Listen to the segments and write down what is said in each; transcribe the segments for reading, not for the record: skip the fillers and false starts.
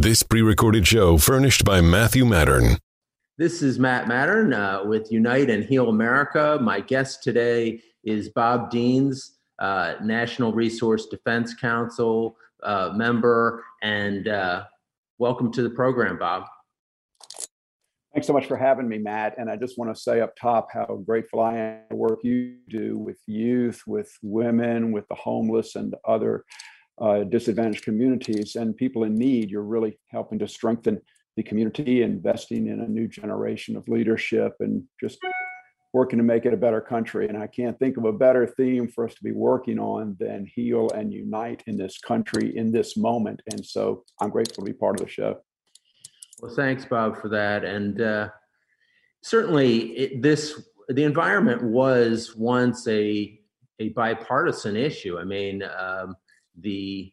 This pre-recorded show furnished by Matthew Mattern. This is Matt Mattern with Unite and Heal America. My guest today is Bob Deans, National Resource Defense Council member, and welcome to the program, Bob. Thanks so much for having me, Matt. And I just want to say up top how grateful I am for the work you do with youth, with women, with the homeless, and other disadvantaged communities and people in need. You're really helping to strengthen the community, investing in a new generation of leadership, and just working to make it a better country. And I can't think of a better theme for us to be working on than heal and unite in this country in this moment. And so I'm grateful to be part of the show. Well, thanks, Bob, for that. And certainly the environment was once a bipartisan issue. I mean, the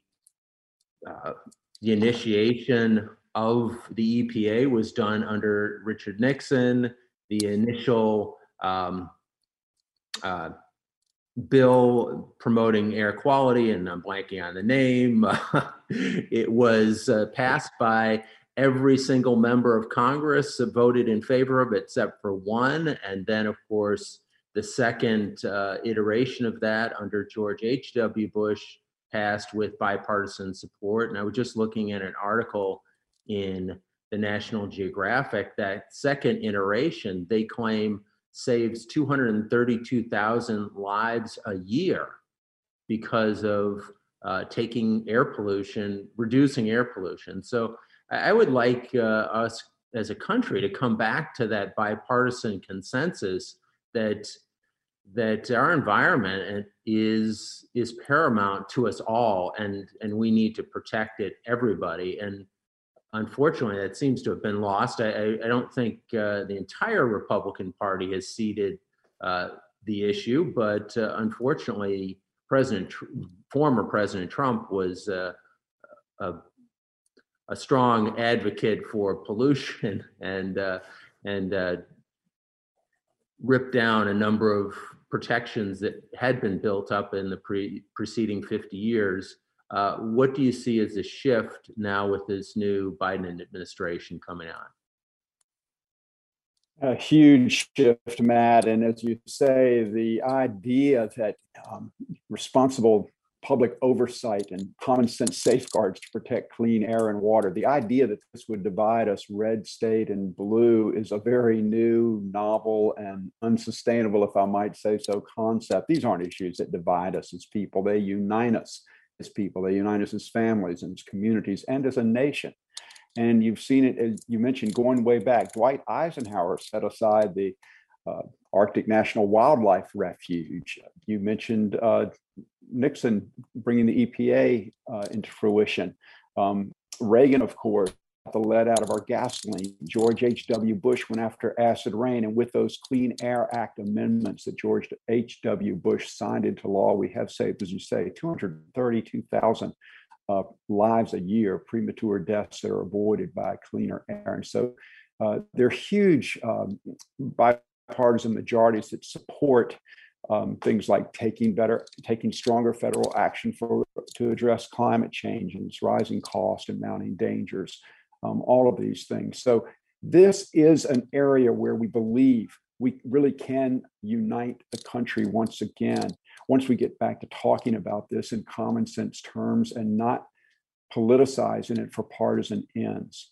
initiation of the EPA was done under Richard Nixon. The initial bill promoting air quality, and I'm blanking on the name, it was passed by every single member of Congress, voted in favor of it except for one. And then, of course, the second iteration of that under George H.W. Bush passed with bipartisan support. And I was just looking at an article in the National Geographic. That second iteration, they claim, saves 232,000 lives a year because of reducing air pollution. So I would like us as a country to come back to that bipartisan consensus that our environment is paramount to us all, and we need to protect it, everybody. And unfortunately, that seems to have been lost. I don't think the entire Republican Party has ceded the issue, but unfortunately, former President Trump was a strong advocate for pollution and ripped down a number of protections that had been built up in the preceding 50 years. What do you see as a shift now with this new Biden administration coming on? A huge shift, Matt. And as you say, the idea that responsible public oversight and common sense safeguards to protect clean air and water, the idea that this would divide us red state and blue is a very new, novel, and unsustainable, if I might say so, concept. These aren't issues that divide us as people. They unite us as people. They unite us as families and as communities and as a nation. And you've seen it, as you mentioned, going way back. Dwight Eisenhower set aside the Arctic National Wildlife Refuge. You mentioned Nixon bringing the EPA into fruition. Reagan, of course, got the lead out of our gasoline. George H.W. Bush went after acid rain. And with those Clean Air Act amendments that George H.W. Bush signed into law, we have saved, as you say, 232,000 lives a year, premature deaths that are avoided by cleaner air. And so there are huge bipartisan majorities that support things like taking stronger federal action to address climate change and its rising cost and mounting dangers, all of these things. So this is an area where we believe we really can unite the country once again, once we get back to talking about this in common sense terms and not politicizing it for partisan ends.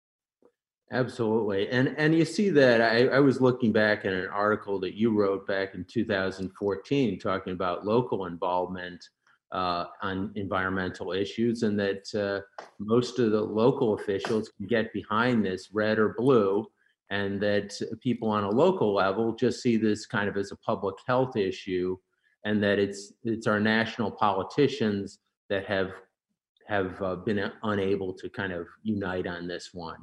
Absolutely. And you see that I was looking back at an article that you wrote back in 2014 talking about local involvement on environmental issues, and that most of the local officials can get behind this, red or blue, and that people on a local level just see this kind of as a public health issue, and that it's our national politicians that have been unable to kind of unite on this one.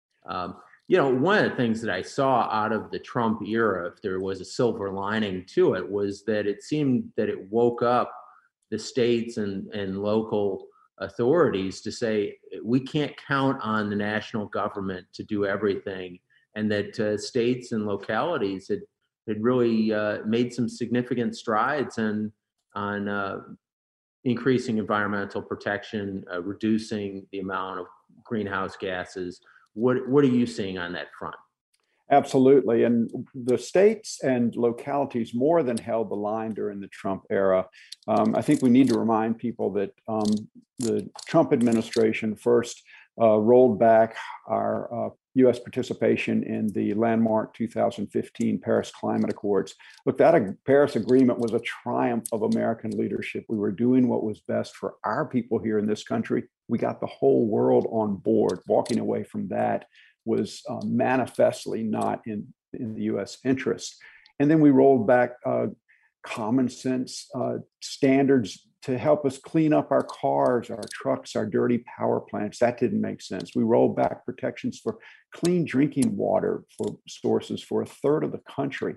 One of the things that I saw out of the Trump era, if there was a silver lining to it, was that it seemed that it woke up the states and local authorities to say, we can't count on the national government to do everything, and that states and localities had really made some significant strides on increasing environmental protection, reducing the amount of greenhouse gases. What are you seeing on that front? Absolutely. And the states and localities more than held the line during the Trump era. I think we need to remind people that the Trump administration first rolled back our US participation in the landmark 2015 Paris Climate Accords. Look, that Paris Agreement was a triumph of American leadership. We were doing what was best for our people here in this country. We got the whole world on board. Walking away from that was manifestly not in the US interest. And then we rolled back common sense standards to help us clean up our cars, our trucks, our dirty power plants. That didn't make sense. We rolled back protections for clean drinking water for sources for a third of the country.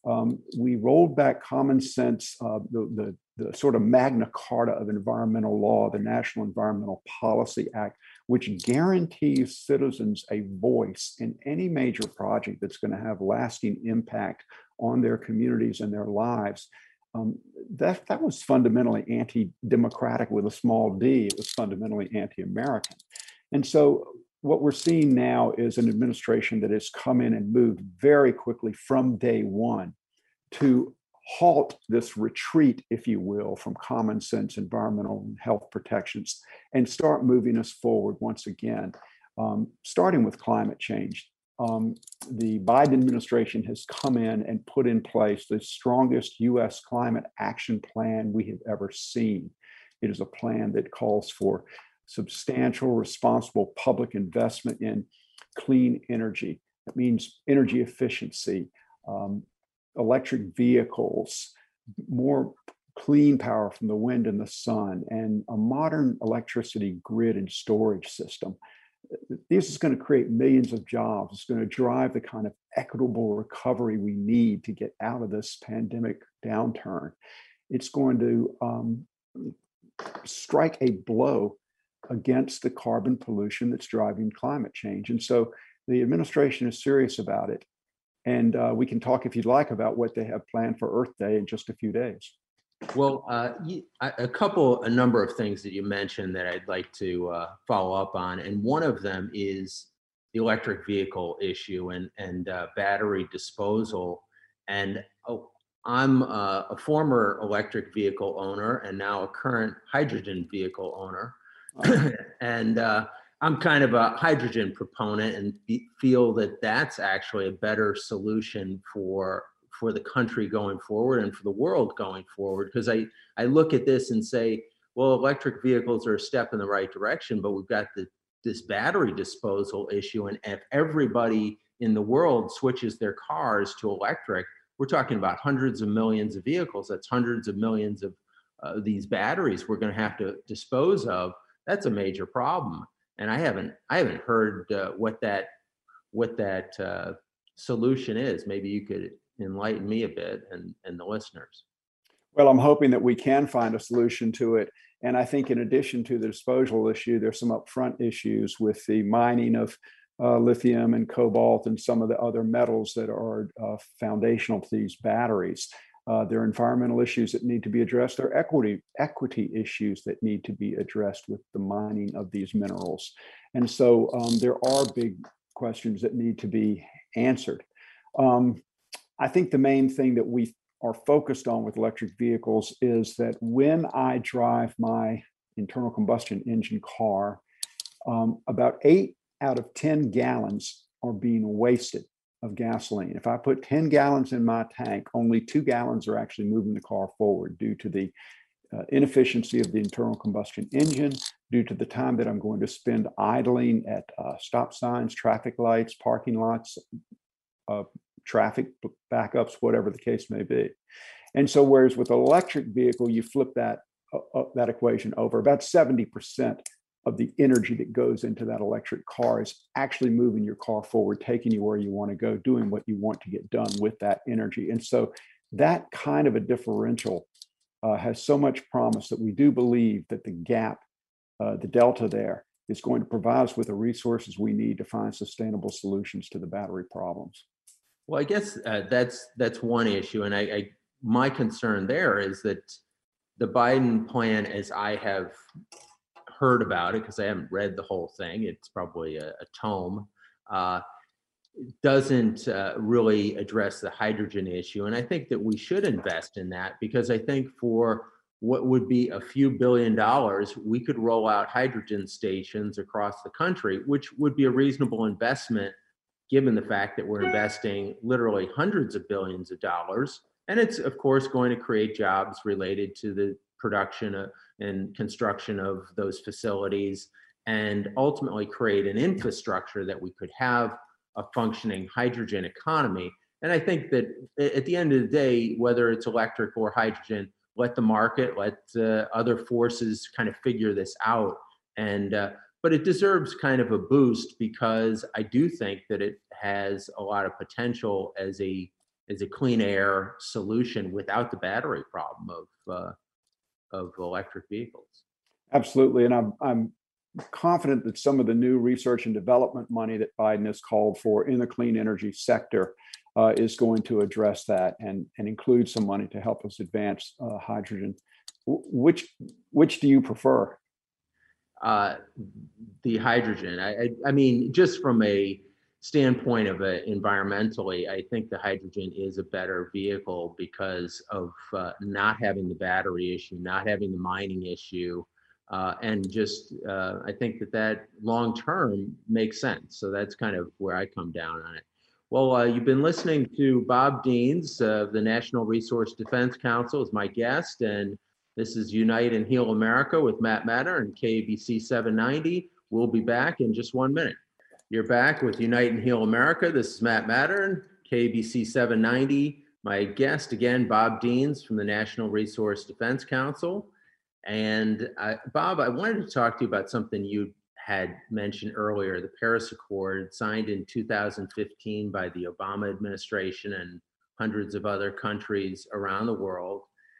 We rolled back common sense, the sort of Magna Carta of environmental law, the National Environmental Policy Act, which guarantees citizens a voice in any major project that's going to have lasting impact on their communities and their lives. That was fundamentally anti-democratic with a small d. It was fundamentally anti-American. And so what we're seeing now is an administration that has come in and moved very quickly from day one to halt this retreat, if you will, from common sense environmental and health protections and start moving us forward once again, starting with climate change. The Biden administration has come in and put in place the strongest US climate action plan we have ever seen. It is a plan that calls for substantial, responsible public investment in clean energy. That means energy efficiency, electric vehicles, more clean power from the wind and the sun, and a modern electricity grid and storage system. This is going to create millions of jobs. It's going to drive the kind of equitable recovery we need to get out of this pandemic downturn. It's going to strike a blow against the carbon pollution that's driving climate change. And so the administration is serious about it. And we can talk, if you'd like, about what they have planned for Earth Day in just a few days. Well, a number of things that you mentioned that I'd like to follow up on. And one of them is the electric vehicle issue and battery disposal. And I'm a former electric vehicle owner and now a current hydrogen vehicle owner. And I'm kind of a hydrogen proponent and feel that that's actually a better solution for the country going forward and for the world going forward. Because I look at this and say, well, electric vehicles are a step in the right direction, but we've got this battery disposal issue. And if everybody in the world switches their cars to electric, we're talking about hundreds of millions of vehicles. That's hundreds of millions of these batteries we're going to have to dispose of. That's a major problem. And I haven't heard what that solution is. Maybe you could enlighten me a bit and the listeners. Well, I'm hoping that we can find a solution to it. And I think in addition to the disposal issue, there's some upfront issues with the mining of lithium and cobalt and some of the other metals that are foundational to these batteries. There are environmental issues that need to be addressed. There are equity issues that need to be addressed with the mining of these minerals. And so there are big questions that need to be answered. I think the main thing that we are focused on with electric vehicles is that when I drive my internal combustion engine car, about 8 out of 10 gallons are being wasted of gasoline. If I put 10 gallons in my tank, only 2 gallons are actually moving the car forward due to the inefficiency of the internal combustion engine, due to the time that I'm going to spend idling at stop signs, traffic lights, parking lots, traffic backups, whatever the case may be. And so whereas with an electric vehicle, you flip that equation over, about 70% of the energy that goes into that electric car is actually moving your car forward, taking you where you want to go, doing what you want to get done with that energy. And so that kind of a differential has so much promise that we do believe that the gap, the delta there, is going to provide us with the resources we need to find sustainable solutions to the battery problems. Well, I guess that's one issue. And my concern there is that the Biden plan, as I have heard about it because I haven't read the whole thing. It's probably a tome. Doesn't really address the hydrogen issue. And I think that we should invest in that because I think for what would be a few $1 billion, we could roll out hydrogen stations across the country, which would be a reasonable investment given the fact that we're investing literally hundreds of billions of dollars. And it's, of course, going to create jobs related to the production and construction of those facilities and ultimately create an infrastructure that we could have a functioning hydrogen economy. And I think that at the end of the day, whether it's electric or hydrogen, let the market, let other forces kind of figure this out. And but it deserves kind of a boost because I do think that it has a lot of potential as a clean air solution without the battery problem of electric vehicles. Absolutely, and I'm confident that some of the new research and development money that Biden has called for in the clean energy sector is going to address that and include some money to help us advance hydrogen. Which do you prefer? The hydrogen. I mean, just from a standpoint of environmentally, I think the hydrogen is a better vehicle because of not having the battery issue, not having the mining issue, and just I think that long term makes sense. So that's kind of where I come down on it. Well, you've been listening to Bob Deans of the National Resource Defense Council as my guest, and this is Unite and Heal America with Matt Matter and KABC 790. We'll be back in just 1 minute. You're back with Unite and Heal America. This is Matt Matter, KABC 790. My guest again, Bob Deans from the National Resource Defense Council. And Bob, I wanted to talk to you about something you had mentioned earlier, the Paris Accord, signed in 2015 by the Obama administration and hundreds of other countries around the world.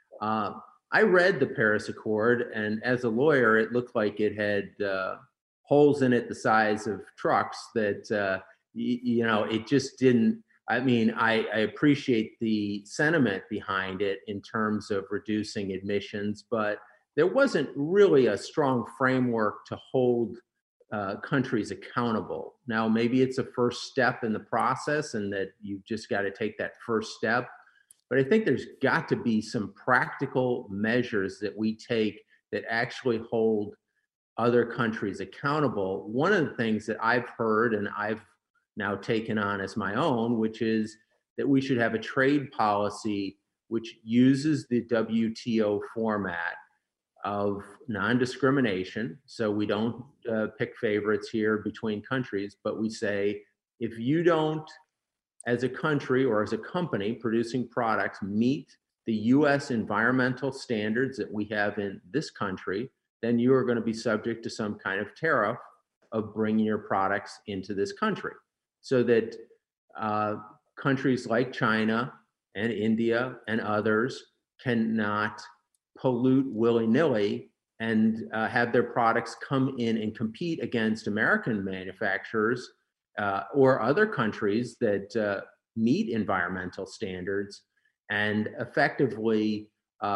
I read the Paris Accord, and as a lawyer, it looked like it had holes in it the size of trucks that, it just didn't. I mean, I appreciate the sentiment behind it in terms of reducing emissions, but there wasn't really a strong framework to hold countries accountable. Now, maybe it's a first step in the process and that you've just got to take that first step. But I think there's got to be some practical measures that we take that actually hold other countries accountable. One of the things that I've heard and I've now taken on as my own, which is that we should have a trade policy which uses the WTO format of non-discrimination. So we don't pick favorites here between countries, but we say, if you don't, as a country or as a company producing products, meet the US environmental standards that we have in this country, then you are going to be subject to some kind of tariff of bringing your products into this country. So that countries like China and India and others cannot pollute willy-nilly and have their products come in and compete against American manufacturers or other countries that meet environmental standards and effectively,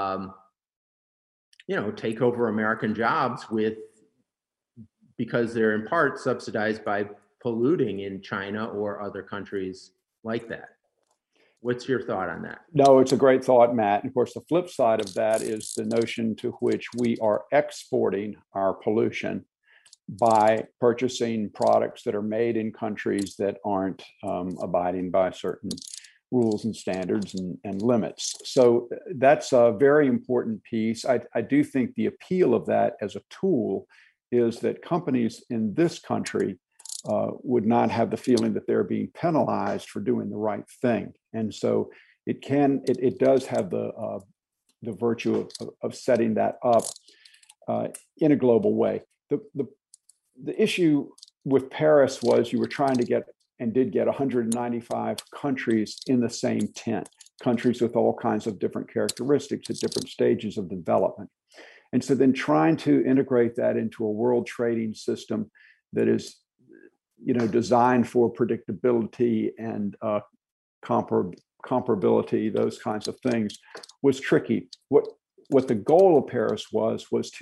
take over American jobs because they're in part subsidized by polluting in China or other countries like that. What's your thought on that? No, it's a great thought, Matt. And of course, the flip side of that is the notion to which we are exporting our pollution by purchasing products that are made in countries that aren't abiding by certain rules and standards and limits. So that's a very important piece. I do think the appeal of that as a tool is that companies in this country would not have the feeling that they're being penalized for doing the right thing. And so it does have the virtue of setting that up in a global way. The issue with Paris was you were trying to get 195 countries in the same tent, countries with all kinds of different characteristics at different stages of development. And so then trying to integrate that into a world trading system that is designed for predictability and comparability, those kinds of things, was tricky. What the goal of Paris was to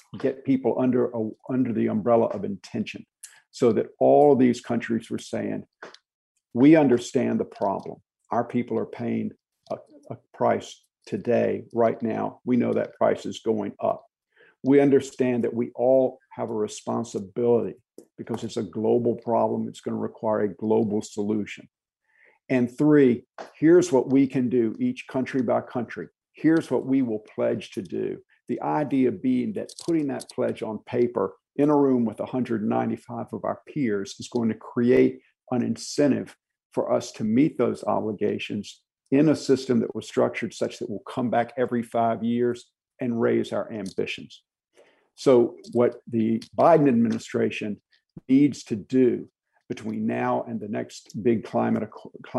get people under the umbrella of intention, so that all of these countries were saying, we understand the problem. Our people are paying a price today, right now. We know that price is going up. We understand that we all have a responsibility because it's a global problem. It's going to require a global solution. And three, here's what we can do, each country by country. Here's what we will pledge to do. The idea being that putting that pledge on paper in a room with 195 of our peers is going to create an incentive for us to meet those obligations in a system that was structured such that we'll come back every 5 years and raise our ambitions. So what the Biden administration needs to do between now and the next big climate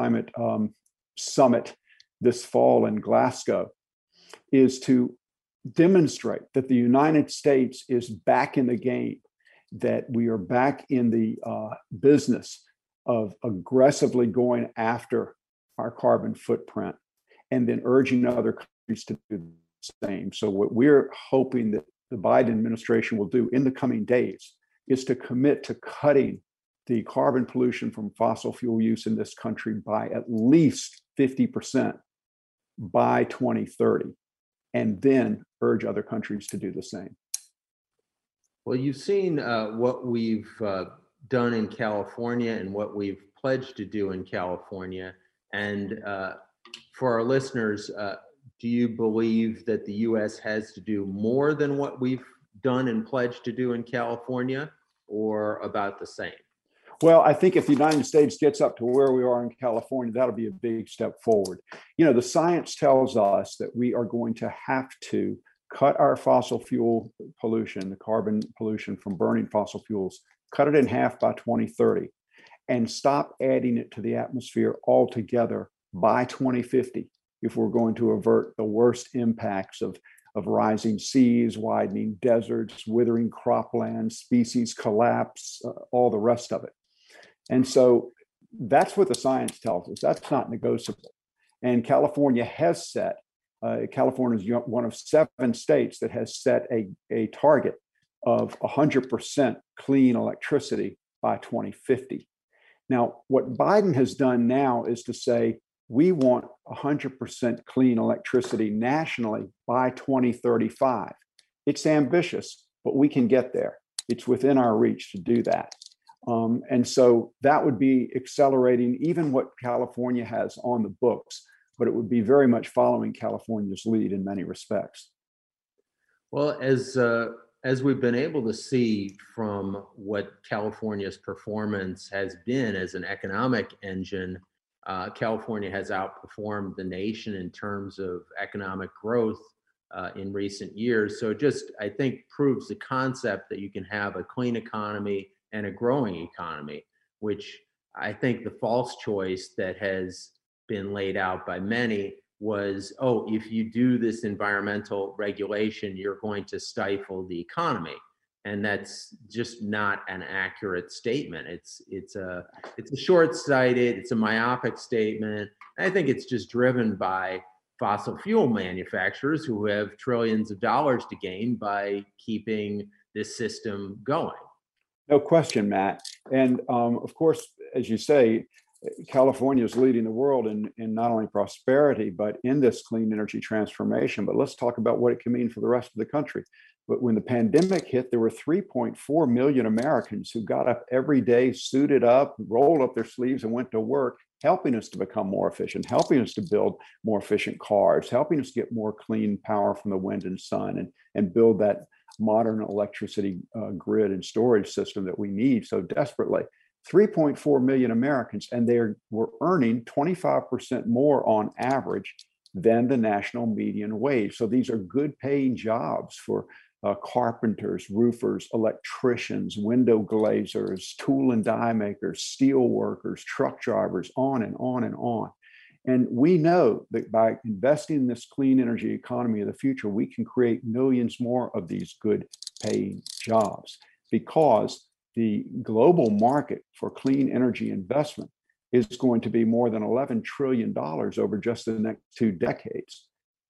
summit this fall in Glasgow is to demonstrate that the United States is back in the game, that we are back in the business of aggressively going after our carbon footprint, and then urging other countries to do the same. So what we're hoping that the Biden administration will do in the coming days is to commit to cutting the carbon pollution from fossil fuel use in this country by at least 50% by 2030, and then urge other countries to do the same. Well, you've seen what we've done in California and what we've pledged to do in California. And for our listeners, do you believe that the U.S. has to do more than what we've done and pledged to do in California, or about the same? Well, I think if the United States gets up to where we are in California, that'll be a big step forward. You know, the science tells us that we are going to have to cut our fossil fuel pollution, the carbon pollution from burning fossil fuels, cut it in half by 2030, and stop adding it to the atmosphere altogether by 2050 if we're going to avert the worst impacts of rising seas, widening deserts, withering croplands, species collapse, all the rest of it. And so that's what the science tells us. That's not negotiable. And California has set, California is one of 7 states that has set a target of 100% clean electricity by 2050. Now, what Biden has done now is to say, we want 100% clean electricity nationally by 2035. It's ambitious, but we can get there. It's within our reach to do that. And so that would be accelerating even what California has on the books, but it would be very much following California's lead in many respects. Well, as we've been able to see from what California's performance has been as an economic engine, California has outperformed the nation in terms of economic growth in recent years. So it just, I think, proves the concept that you can have a clean economy and a growing economy, which I think the false choice that has been laid out by many was, oh, if you do this environmental regulation, you're going to stifle the economy. And that's just not an accurate statement. It's a short-sighted, it's a myopic statement. I think it's just driven by fossil fuel manufacturers who have trillions of dollars to gain by keeping this system going. No question, Matt. And of course, as you say, California is leading the world in not only prosperity, but in this clean energy transformation. But let's talk about what it can mean for the rest of the country. But when the pandemic hit, there were 3.4 million Americans who got up every day, suited up, rolled up their sleeves and went to work, helping us to become more efficient, helping us to build more efficient cars, helping us get more clean power from the wind and sun, and build that modern electricity grid and storage system that we need so desperately. 3.4 million Americans, and they were earning 25% more on average than the national median wage. So these are good paying jobs for carpenters, roofers, electricians, window glazers, tool and die makers, steel workers, truck drivers, on and on and on. And we know that by investing in this clean energy economy of the future, we can create millions more of these good paying jobs, because the global market for clean energy investment is going to be more than $11 trillion over just the next 2 decades.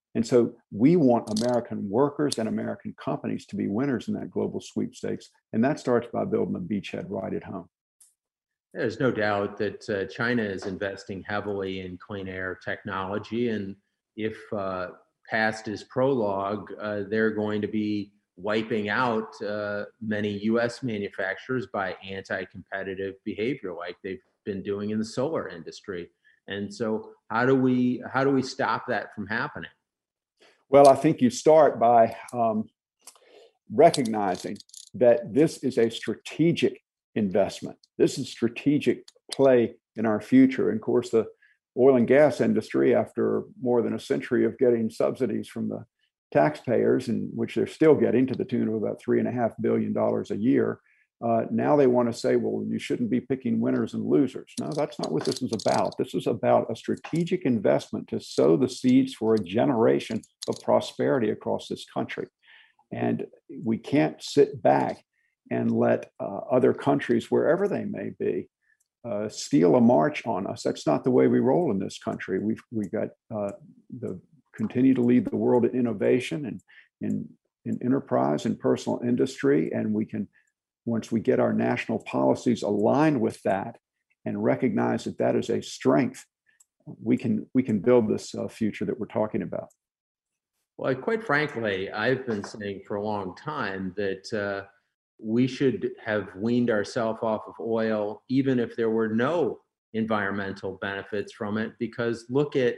And so we want American workers and American companies to be winners in that global sweepstakes. And that starts by building a beachhead right at home. There's no doubt that China is investing heavily in clean air technology. And if past is prologue, they're going to be wiping out many US manufacturers by anti-competitive behavior like they've been doing in the solar industry. And so how do we stop that from happening? Well, I think you start by recognizing that this is a strategic investment. This is strategic play in our future. And of course, the oil and gas industry, after more than a century of getting subsidies from the taxpayers, and which they're still getting to the tune of about $3.5 billion a year, now they want to say, well, you shouldn't be picking winners and losers. No, that's not what this is about. This is about a strategic investment to sow the seeds for a generation of prosperity across this country. And we can't sit back and let other countries, wherever they may be, steal a march on us. That's not the way we roll in this country. We got continue to lead the world in innovation and in enterprise and personal industry. And we can, once we get our national policies aligned with that and recognize that that is a strength, we can build this future that we're talking about. Well, quite frankly, I've been saying for a long time that we should have weaned ourselves off of oil, even if there were no environmental benefits from it. Because look at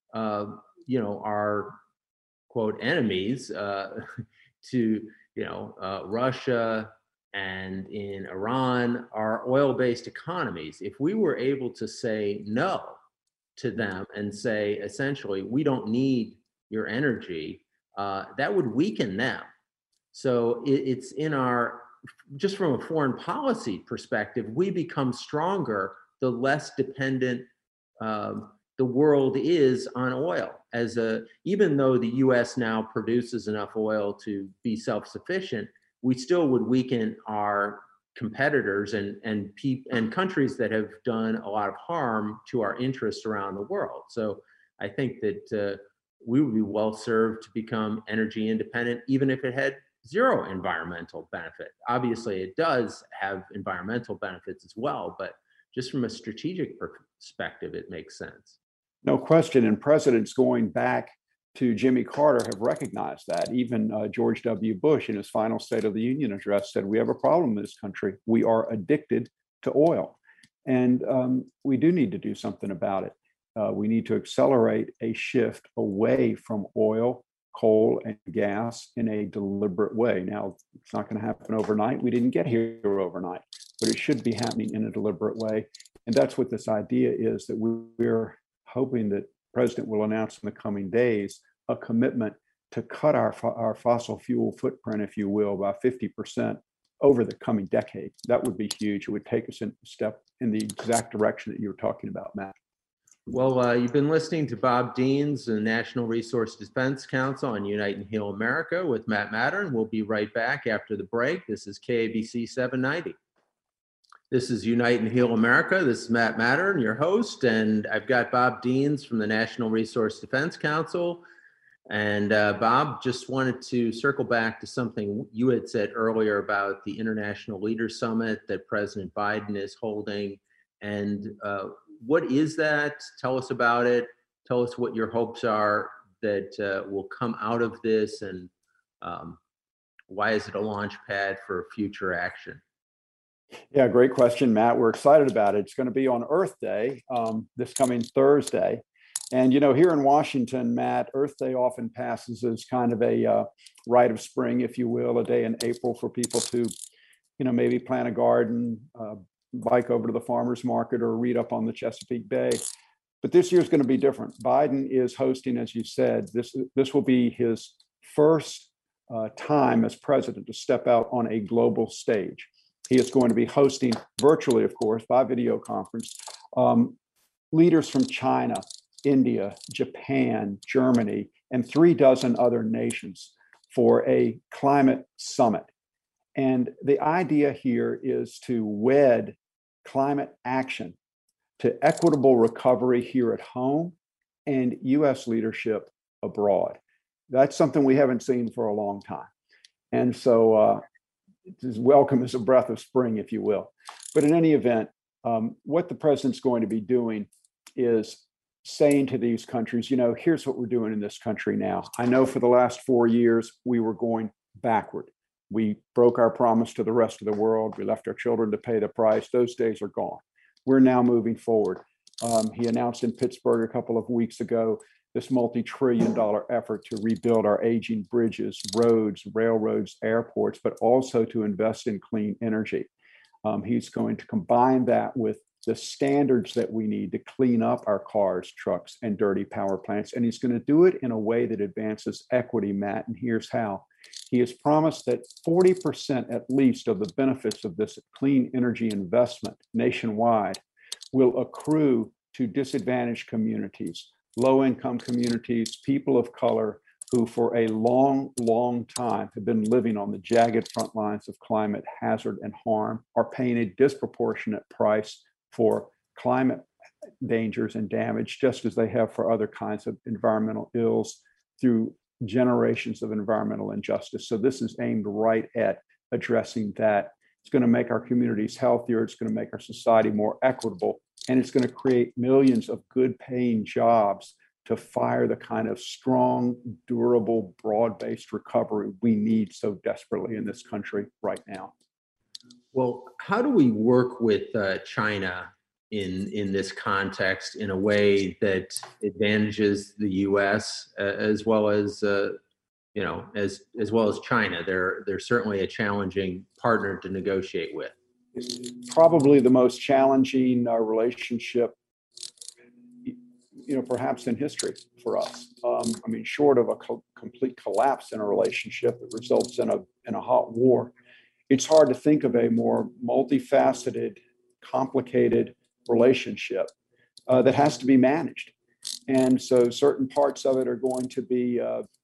our quote enemies to Russia and in Iran are oil-based economies. If we were able to say no to them and say essentially we don't need your energy, that would weaken them. So it's in our, just from a foreign policy perspective, we become stronger the less dependent the world is on oil. Even though the U.S. now produces enough oil to be self-sufficient, we still would weaken our competitors and countries that have done a lot of harm to our interests around the world. So I think that we would be well served to become energy independent, even if it had zero environmental benefit. Obviously, it does have environmental benefits as well, but just from a strategic perspective, it makes sense. No question. And presidents going back to Jimmy Carter have recognized that. Even George W. Bush in his final State of the Union address said, we have a problem in this country. We are addicted to oil. And we do need to do something about it. We need to accelerate a shift away from oil, coal, and gas in a deliberate way. Now, it's not going to happen overnight. We didn't get here overnight, but it should be happening in a deliberate way. And that's what this idea is, that we're hoping that the president will announce in the coming days a commitment to cut our fossil fuel footprint, if you will, by 50% over the coming decade. That would be huge. It would take us a step in the exact direction that you were talking about, Matt. Well, you've been listening to Bob Deans, the National Resource Defense Council on Unite and Heal America with Matt Mattern. We'll be right back after the break. This is KABC 790. This is Unite and Heal America. This is Matt Mattern, your host, and I've got Bob Deans from the National Resource Defense Council. And Bob, just wanted to circle back to something you had said earlier about the International Leaders Summit that President Biden is holding. And what is that? Tell us about it. Tell us what your hopes are that will come out of this, and why is it a launch pad for future action? Yeah, great question, Matt. We're excited about it. It's going to be on Earth Day, this coming Thursday. And, here in Washington, Matt, Earth Day often passes as kind of a rite of spring, if you will, a day in April for people to, maybe plant a garden, bike over to the farmer's market, or read up on the Chesapeake Bay. But this year is going to be different. Biden is hosting, as you said, this will be his first time as president to step out on a global stage. He is going to be hosting virtually, of course, by video conference, leaders from China, India, Japan, Germany, and 36 other nations for a climate summit. And the idea here is to wed climate action to equitable recovery here at home and U.S. leadership abroad. That's something we haven't seen for a long time. And so it's as welcome as a breath of spring, if you will. But in any event, what the president's going to be doing is saying to these countries, here's what we're doing in this country now. I know for the last 4 years, we were going backward. We broke our promise to the rest of the world. We left our children to pay the price. Those days are gone. We're now moving forward. He announced in Pittsburgh a couple of weeks ago this multi-trillion-dollar effort to rebuild our aging bridges, roads, railroads, airports, but also to invest in clean energy. He's going to combine that with the standards that we need to clean up our cars, trucks, and dirty power plants. And he's going to do it in a way that advances equity, Matt, and here's how. He has promised that 40% at least of the benefits of this clean energy investment nationwide will accrue to disadvantaged communities, low-income communities, people of color who for a long, long time have been living on the jagged front lines of climate hazard and harm, are paying a disproportionate price for climate dangers and damage, just as they have for other kinds of environmental ills through generations of environmental injustice. So this is aimed right at addressing that. It's going to make our communities healthier. It's going to make our society more equitable. And it's going to create millions of good paying jobs to fire the kind of strong, durable, broad-based recovery we need so desperately in this country right now. Well, how do we work with China in this context in a way that advantages the U.S. As well as as well as China? They're certainly a challenging partner to negotiate with. Probably the most challenging relationship, perhaps in history for us. Short of a complete collapse in a relationship that results in a hot war, it's hard to think of a more multifaceted, complicated relationship that has to be managed. And so certain parts of it are going to be,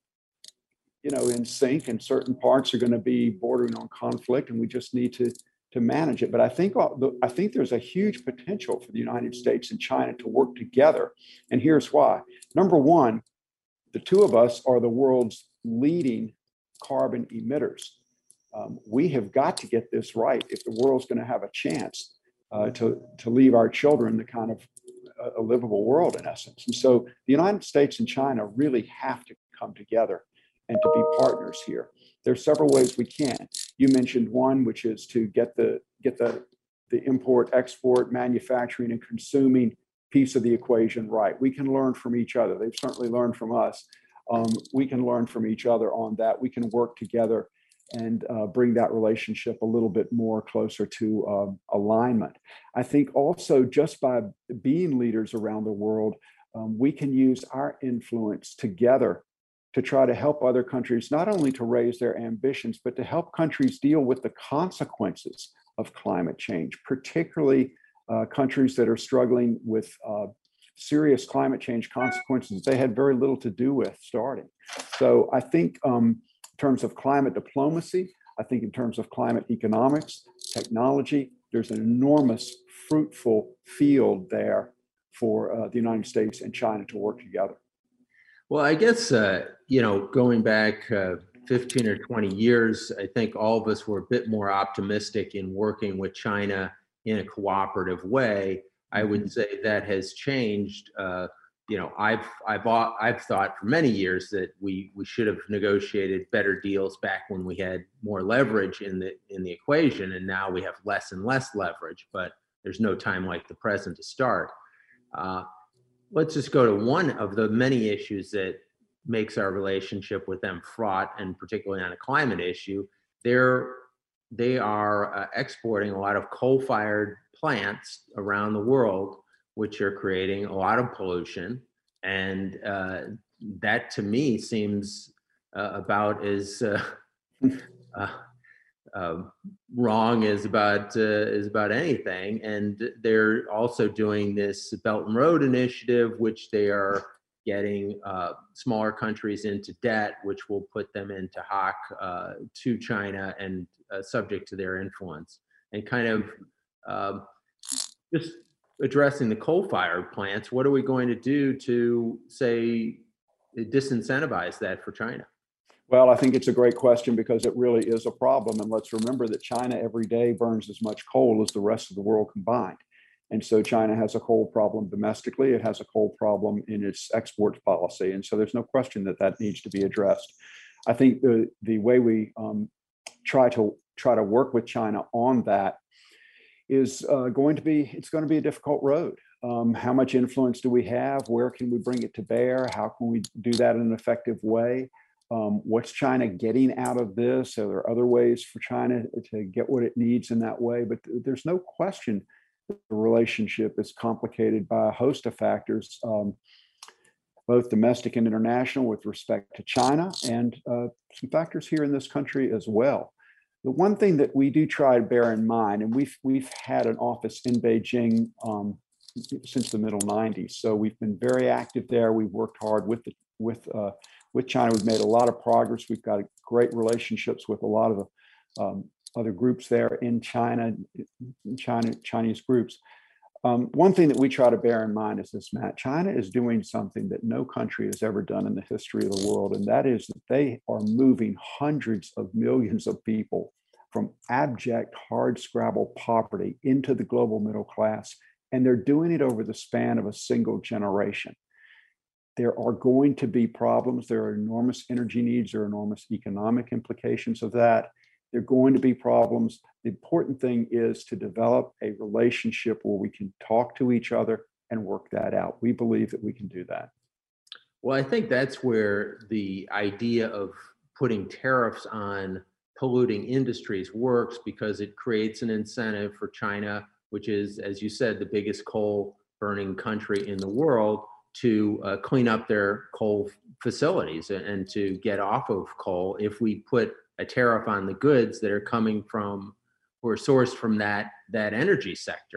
in sync, and certain parts are going to be bordering on conflict, and we just need to manage it. But I think there's a huge potential for the United States and China to work together. And here's why. Number one, the two of us are the world's leading carbon emitters. We have got to get this right if the world's going to have a chance to leave our children the kind of a livable world, in essence. And so the United States and China really have to come together and to be partners here. There are several ways we can. You mentioned one, which is to get the import, export, manufacturing, and consuming piece of the equation right. We can learn from each other. They've certainly learned from us. We can learn from each other on that. We can work together and bring that relationship a little bit more closer to alignment. I think also just by being leaders around the world, we can use our influence together to try to help other countries, not only to raise their ambitions, but to help countries deal with the consequences of climate change, particularly countries that are struggling with serious climate change consequences they had very little to do with starting. So I think in terms of climate diplomacy, I think in terms of climate economics, technology, there's an enormous fruitful field there for the United States and China to work together. Well, I guess, going back 15 or 20 years, I think all of us were a bit more optimistic in working with China in a cooperative way. I would say that has changed. I've thought for many years that we should have negotiated better deals back when we had more leverage in the equation, and now we have less and less leverage. But there's no time like the present to start. Let's just go to one of the many issues that makes our relationship with them fraught, and particularly on a climate issue. They are exporting a lot of coal-fired plants around the world, which are creating a lot of pollution. And that to me seems about as wrong as about anything. And they're also doing this Belt and Road Initiative, which they are getting smaller countries into debt, which will put them into hock to China and subject to their influence. And kind of just addressing the coal-fired plants, what are we going to do to, say, disincentivize that for China? Well, I think it's a great question because it really is a problem. And let's remember that China every day burns as much coal as the rest of the world combined. And so China has a coal problem domestically. It has a coal problem in its export policy. And so there's no question that that needs to be addressed. I think the way we try to work with China on that is going to be a difficult road. How much influence do we have? Where can we bring it to bear? How can we do that in an effective way? What's China getting out of this? Are there other ways for China to get what it needs in that way? But there's no question that the relationship is complicated by a host of factors, both domestic and international, with respect to China, and some factors here in this country as well. The one thing that we do try to bear in mind, and we've had an office in Beijing since the middle '90s, so we've been very active there. We've worked hard with China. We've made a lot of progress. We've got great relationships with a lot of the other groups there in China, Chinese groups. One thing that we try to bear in mind is this, Matt. China is doing something that no country has ever done in the history of the world, and that is that they are moving hundreds of millions of people from abject, hardscrabble poverty into the global middle class, and they're doing it over the span of a single generation. There are going to be problems. There are enormous energy needs. There are enormous economic implications of that. There are going to be problems. The important thing is to develop a relationship where we can talk to each other and work that out. We believe that we can do that. Well, I think that's where the idea of putting tariffs on polluting industries works, because it creates an incentive for China, which is, as you said, the biggest coal burning country in the world, to clean up their coal facilities and to get off of coal. If we put a tariff on the goods that are coming from or sourced from that energy sector.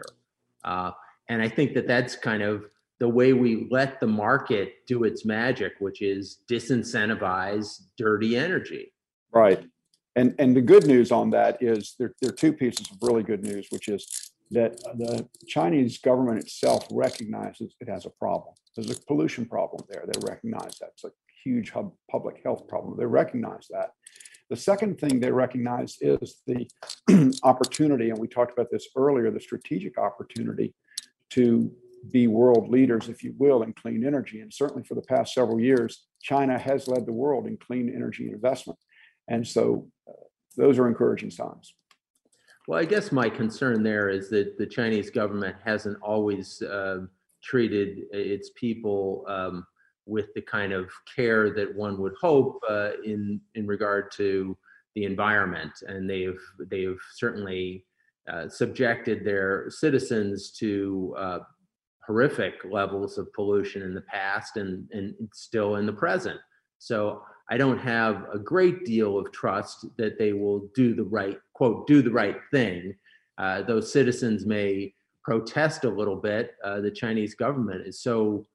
And I think that that's kind of the way we let the market do its magic, which is disincentivize dirty energy. Right. And the good news on that is there are two pieces of really good news, which is that the Chinese government itself recognizes it has a problem. There's a pollution problem there. They recognize that. It's a huge public health problem. They recognize that. The second thing they recognize is the opportunity, and we talked about this earlier, the strategic opportunity to be world leaders, if you will, in clean energy. And certainly for the past several years, China has led the world in clean energy investment. And so those are encouraging signs. Well, I guess my concern there is that the Chinese government hasn't always treated its people with the kind of care that one would hope in regard to the environment, and they've certainly subjected their citizens to horrific levels of pollution in the past and still in the present. So I don't have a great deal of trust that they will do the right, quote, do the right thing. Those citizens may protest a little bit. The Chinese government is so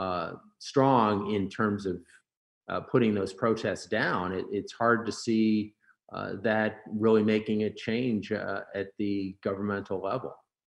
strong in terms of putting those protests down. It's hard to see that really making a change at the governmental level.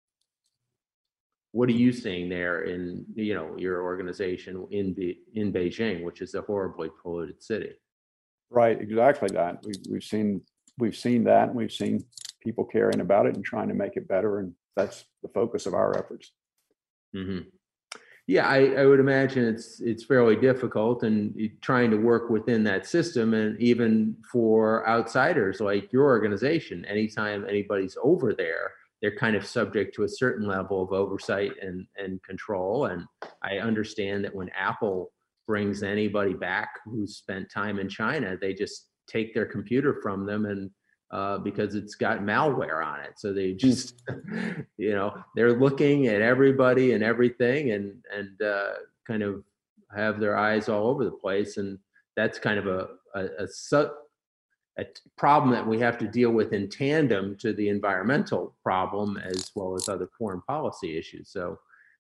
What are you seeing there in your organization in Beijing, which is a horribly polluted city? Right, exactly that. We've seen that, and we've seen people caring about it and trying to make it better, and that's the focus of our efforts. Mm-hmm. Yeah, I would imagine it's fairly difficult, and trying to work within that system, and even for outsiders like your organization, anytime anybody's over there, they're kind of subject to a certain level of oversight and control. And I understand that when Apple brings anybody back who's spent time in China, they just take their computer from them, and because it's got malware on it. So they just, they're looking at everybody and everything, and kind of have their eyes all over the place. And that's kind of a problem that we have to deal with in tandem to the environmental problem, as well as other foreign policy issues. So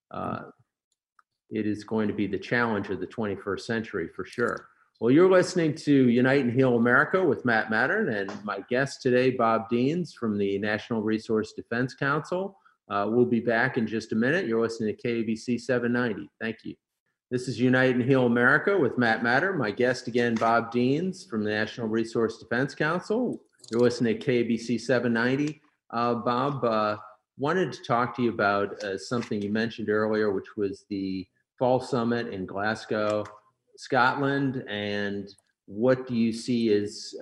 it is going to be the challenge of the 21st century for sure. Well, you're listening to Unite and Heal America with Matt Mattern, and my guest today, Bob Deans from the National Resource Defense Council. We'll be back in just a minute. You're listening to KABC 790. Thank you. This is Unite and Heal America with Matt Matter. My guest again, Bob Deans from the National Resource Defense Council. You're listening to KBC 790. Bob, wanted to talk to you about something you mentioned earlier, which was the Fall Summit in Glasgow, Scotland, and what do you see as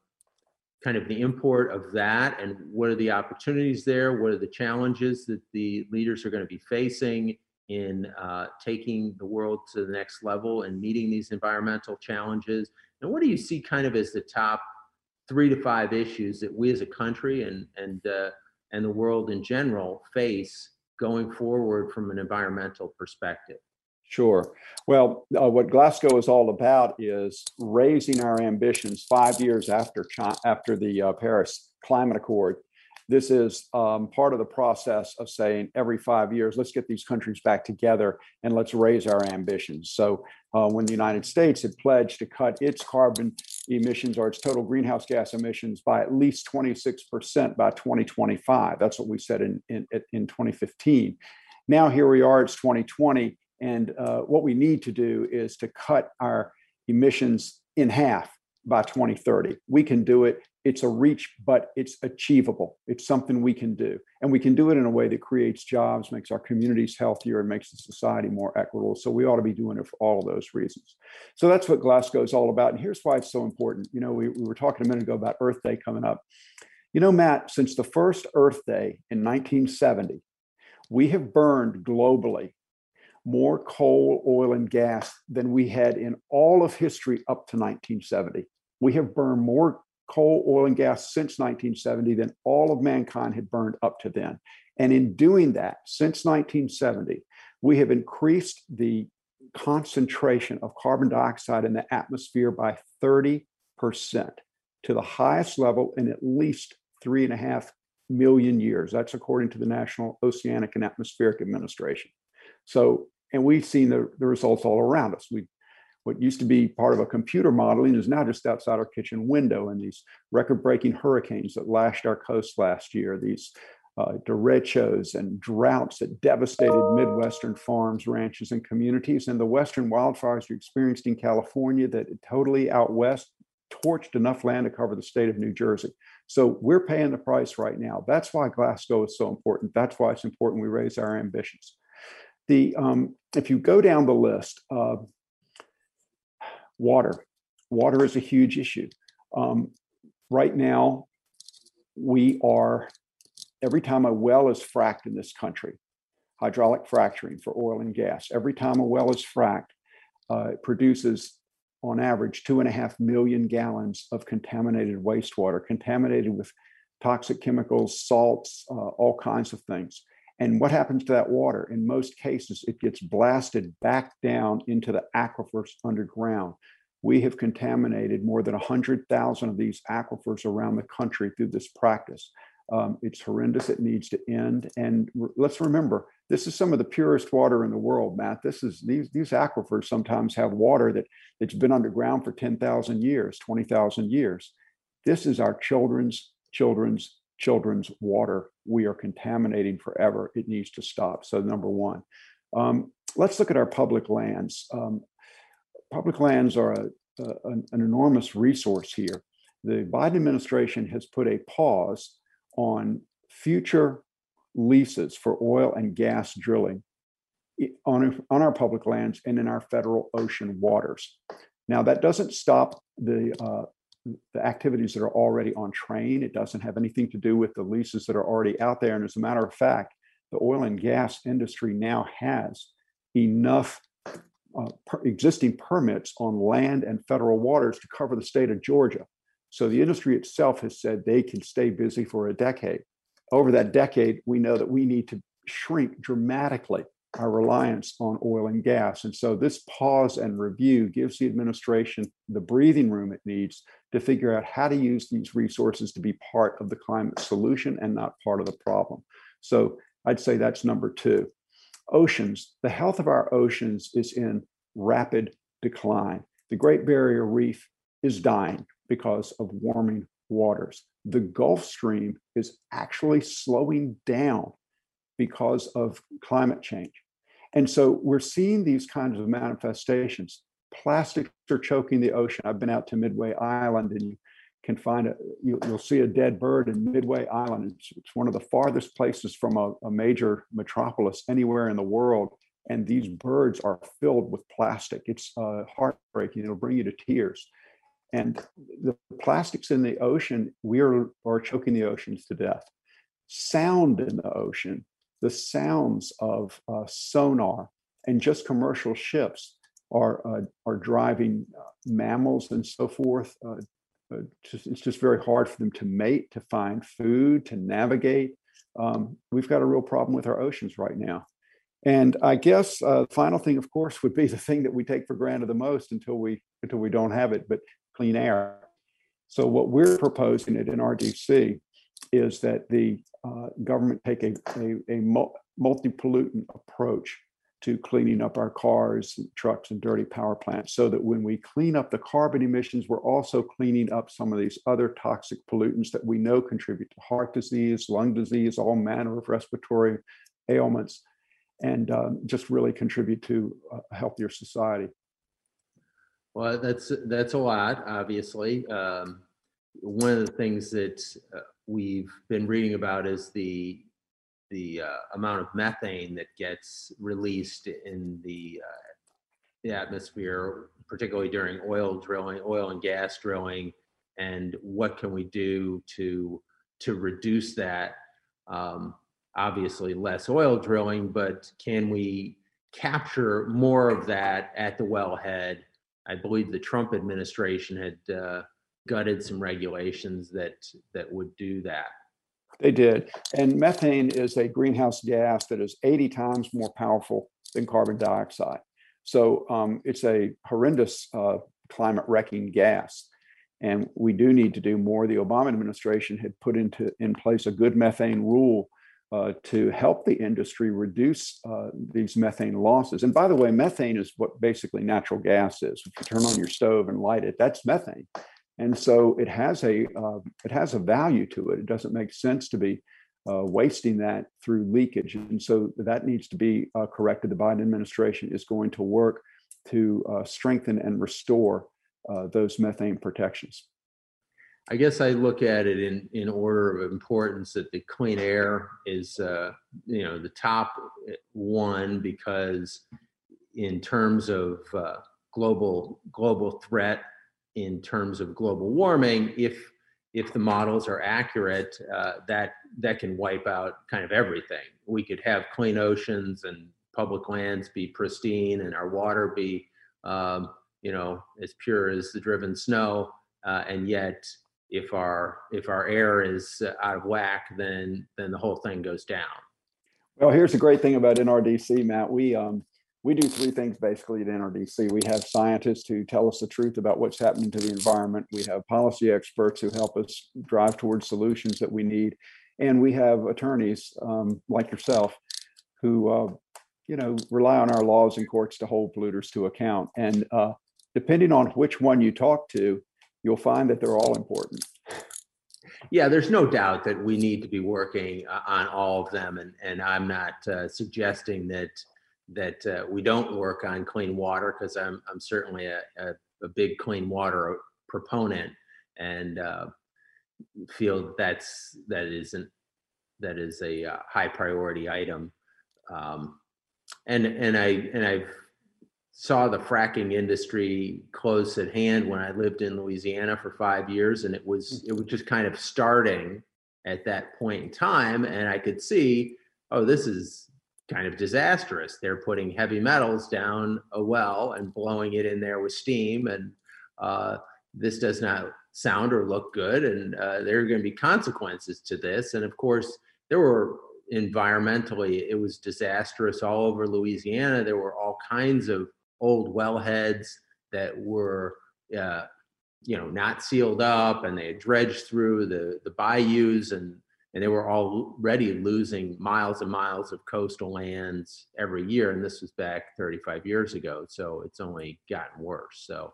kind of the import of that, and what are the opportunities there? What are the challenges that the leaders are going to be facing in taking the world to the next level and meeting these environmental challenges? And what do you see kind of as the top 3 to 5 issues that we as a country and the world in general face going forward from an environmental perspective? Sure. Well, what Glasgow is all about is raising our ambitions 5 years after the Paris Climate Accord. This is part of the process of saying every 5 years, let's get these countries back together and let's raise our ambitions. So when the United States had pledged to cut its carbon emissions or its total greenhouse gas emissions by at least 26% by 2025, that's what we said in 2015. Now here we are, it's 2020. And what we need to do is to cut our emissions in half by 2030. We can do it. It's a reach, but it's achievable. It's something we can do. And we can do it in a way that creates jobs, makes our communities healthier, and makes the society more equitable. So we ought to be doing it for all of those reasons. So that's what Glasgow is all about. And here's why it's so important. You know, we were talking a minute ago about Earth Day coming up. You know, Matt, since the first Earth Day in 1970, we have burned globally more coal, oil, and gas than we had in all of history up to 1970. We have burned more coal, oil, and gas since 1970 than all of mankind had burned up to then. And in doing that, since 1970, we have increased the concentration of carbon dioxide in the atmosphere by 30% to the highest level in at least 3.5 million years. That's according to the National Oceanic and Atmospheric Administration. So, and we've seen the results all around us. What used to be part of a computer modeling is now just outside our kitchen window, and these record-breaking hurricanes that lashed our coast last year, these derechos and droughts that devastated Midwestern farms, ranches, and communities, and the Western wildfires we experienced in California that totally out west torched enough land to cover the state of New Jersey. So we're paying the price right now. That's why Glasgow is so important. That's why it's important we raise our ambitions. If you go down the list, water is a huge issue. Right now, every time a well is fracked in this country, hydraulic fracturing for oil and gas, every time a well is fracked, it produces on average 2.5 million gallons of contaminated wastewater, contaminated with toxic chemicals, salts, all kinds of things. And what happens to that water? In most cases, it gets blasted back down into the aquifers underground. We have contaminated more than 100,000 of these aquifers around the country through this practice. It's horrendous. It needs to end. And let's remember, this is some of the purest water in the world, Matt. These aquifers sometimes have water that's been underground for 10,000 years, 20,000 years. This is our children's water. We are contaminating forever. It needs to stop. So number one, let's look at our public lands. Public lands are an enormous resource here. The Biden administration has put a pause on future leases for oil and gas drilling on our public lands and in our federal ocean waters. Now, that doesn't stop the activities that are already on train. It doesn't have anything to do with the leases that are already out there. And as a matter of fact, the oil and gas industry now has enough existing permits on land and federal waters to cover the state of Georgia. So the industry itself has said they can stay busy for a decade. Over that decade, we know that we need to shrink dramatically our reliance on oil and gas. And so this pause and review gives the administration the breathing room it needs to figure out how to use these resources to be part of the climate solution and not part of the problem. So I'd say that's number two. Oceans, the health of our oceans is in rapid decline. The Great Barrier Reef is dying because of warming waters. The Gulf Stream is actually slowing down because of climate change. And so we're seeing these kinds of manifestations. Plastics are choking the ocean. I've been out to Midway Island, and you can find you'll see a dead bird in Midway Island. It's one of the farthest places from a major metropolis anywhere in the world. And these birds are filled with plastic. It's heartbreaking. It'll bring you to tears. And the plastics in the ocean, we are choking the oceans to death. Sound in the ocean, the sounds of sonar and just commercial ships are driving mammals and so forth. It's just very hard for them to mate, to find food, to navigate. We've got a real problem with our oceans right now. And I guess the final thing, of course, would be the thing that we take for granted the most until we don't have it, but clean air. So what we're proposing at NRDC is that the government take a multi-pollutant approach to cleaning up our cars, trucks, and dirty power plants, so that when we clean up the carbon emissions, we're also cleaning up some of these other toxic pollutants that we know contribute to heart disease, lung disease, all manner of respiratory ailments, and just really contribute to a healthier society. Well, that's a lot, obviously. One of the things that we've been reading about is the amount of methane that gets released in the atmosphere, particularly during oil and gas drilling, and what can we do to reduce that? Obviously, less oil drilling, but can we capture more of that at the wellhead? I believe the Trump administration had gutted some regulations that would do that. They did. And methane is a greenhouse gas that is 80 times more powerful than carbon dioxide. So it's a horrendous climate wrecking gas. And we do need to do more. The Obama administration had put in place a good methane rule to help the industry reduce these methane losses. And by the way, methane is what basically natural gas is. If you turn on your stove and light it, that's methane. And so it has a value to it. It doesn't make sense to be wasting that through leakage. And so that needs to be corrected. The Biden administration is going to work to strengthen and restore those methane protections. I guess I look at it in order of importance that the clean air is the top one, because in terms of global threat, in terms of global warming, if the models are accurate, that can wipe out kind of everything. We could have clean oceans and public lands be pristine, and our water be as pure as the driven snow, and yet if our air is out of whack, then the whole thing goes down. Well, here's the great thing about NRDC, Matt. We do three things basically at NRDC. We have scientists who tell us the truth about what's happening to the environment. We have policy experts who help us drive towards solutions that we need. And we have attorneys like yourself who, rely on our laws and courts to hold polluters to account. And depending on which one you talk to, you'll find that they're all important. Yeah, there's no doubt that we need to be working on all of them. And I'm not suggesting that we don't work on clean water, because I'm certainly a big clean water proponent, and feel that is a high priority item. And I saw the fracking industry close at hand when I lived in Louisiana for 5 years, and it was just kind of starting at that point in time, and I could see, oh, this is kind of disastrous. They're putting heavy metals down a well and blowing it in there with steam, and this does not sound or look good, and there are going to be consequences to this. And of course, there were environmentally, it was disastrous all over Louisiana. There were all kinds of old wellheads that were not sealed up, and they had dredged through the bayous, and they were already losing miles and miles of coastal lands every year. And this was back 35 years ago. So it's only gotten worse. So,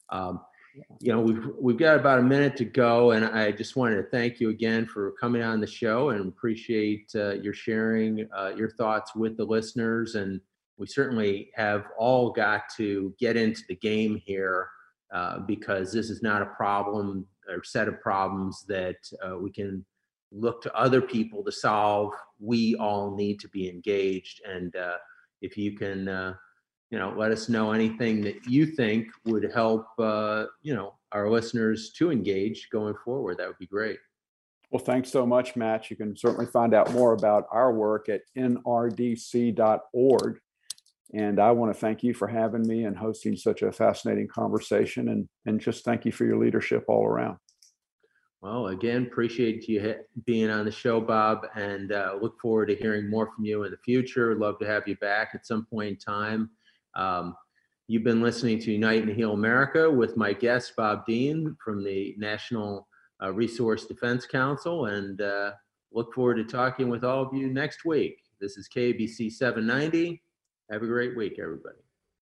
we've got about a minute to go. And I just wanted to thank you again for coming on the show, and appreciate your sharing your thoughts with the listeners. And we certainly have all got to get into the game here, because this is not a problem or set of problems that we can look to other people to solve. We all need to be engaged. And if you can, let us know anything that you think would help, our listeners to engage going forward, that would be great. Well, thanks so much, Matt. You can certainly find out more about our work at nrdc.org. And I want to thank you for having me and hosting such a fascinating conversation, and just thank you for your leadership all around. Well, again, appreciate you being on the show, Bob, and look forward to hearing more from you in the future. Love to have you back at some point in time. You've been listening to Unite and Heal America with my guest, Bob Dean from the National Resource Defense Council, and look forward to talking with all of you next week. This is KABC 790. Have a great week, everybody.